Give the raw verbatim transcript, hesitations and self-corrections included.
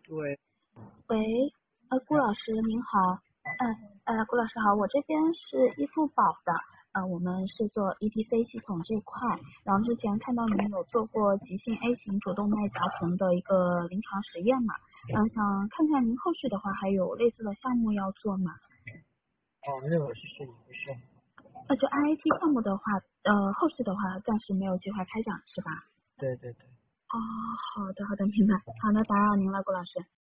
喂， 喂，呃，顾老师您好，呃呃，顾老师好，我这边是易付宝的，呃，我们是做 E T C 系统这块，然后之前看到您有做过急性 A 型主动脉夹层的一个临床实验嘛，然后想看看您后续的话还有类似的项目要做吗？ 哦，没有，谢谢你，不是。 呃，就 I A T 项目的话，呃，后续的话暂时没有计划开展是吧？ 对对对。 哦，好的好的，明白，好，那打扰您了，顾老师。